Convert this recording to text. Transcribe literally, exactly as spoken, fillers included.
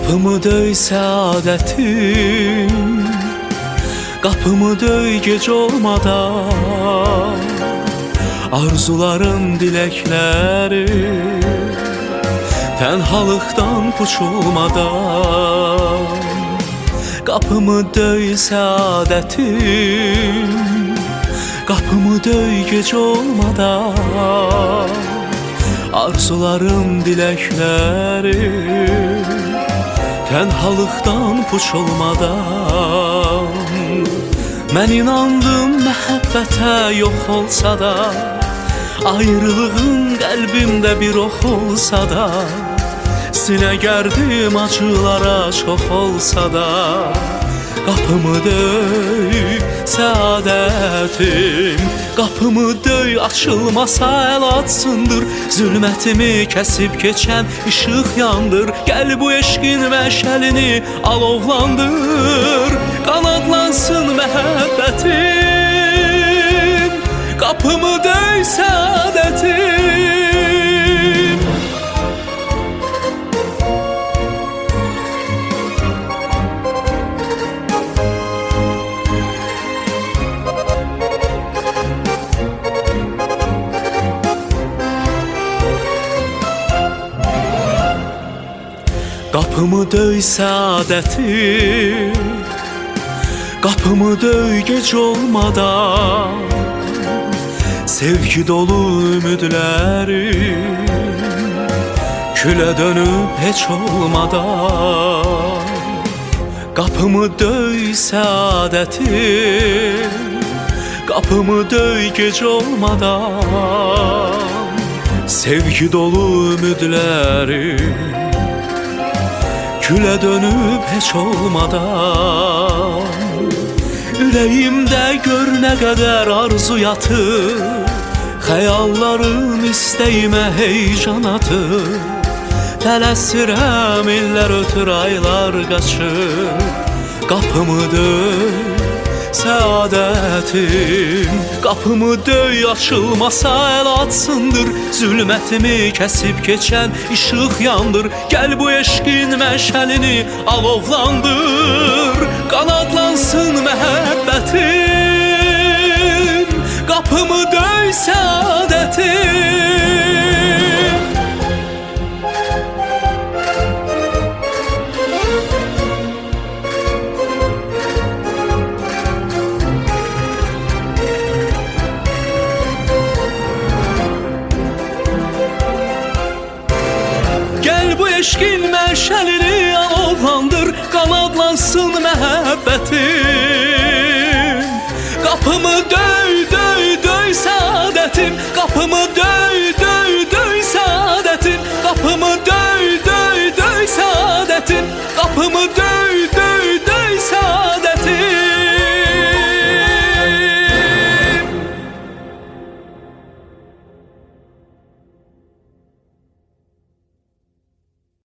Qapımı döy səadətim, qapımı döy gec olmadan, arzularım, diləkləri tənhalıqdan puç olmadan. Qapımı döy səadətim, qapımı döy gec olmadan, arzularım, diləkləri tənhalıqdan puç olmadan. Mən inandım məhəbbətə yox olsa da, ayrılığın qəlbimdə bir ox olsa da, sinə gərdim acılara çox olsa da, qapımı döy səadətim, qapımı döy açılmasa əl açsındır, zülmətimi kəsib keçən işıq yandır. Gəl bu eşqin məşəlini alovlandır, qanadlansın məhəbbətim, qapımı döy səadətim. Qapımı döy səadətim, qapımı döy gec olmadan, sevgi dolu ümidlərim külə dönüb heç olmadan. Qapımı döy səadətim, qapımı döy gec olmadan, sevgi dolu ümidlərim külə dönüb heç olmadan. Ürəyimdə gör nə qədər arzu yatır, xəyallarım istəyimə heyecan atır. Tələsirəm illər ötür, aylar qaçır, qapımı döy səadətim, qapımı döy açılmasa əl açsındır, zülmətimi kəsib keçən işıq yandır. Gəl bu eşqin məşəlini alovlandır, qanadlansın məhəbbətim, qapımı döy səadətim. Gəl bu eşqin məşəlini alovlandır, qanadlansın məhəbbətim, qapımı döy, döy, döy səadətim, qapımı döy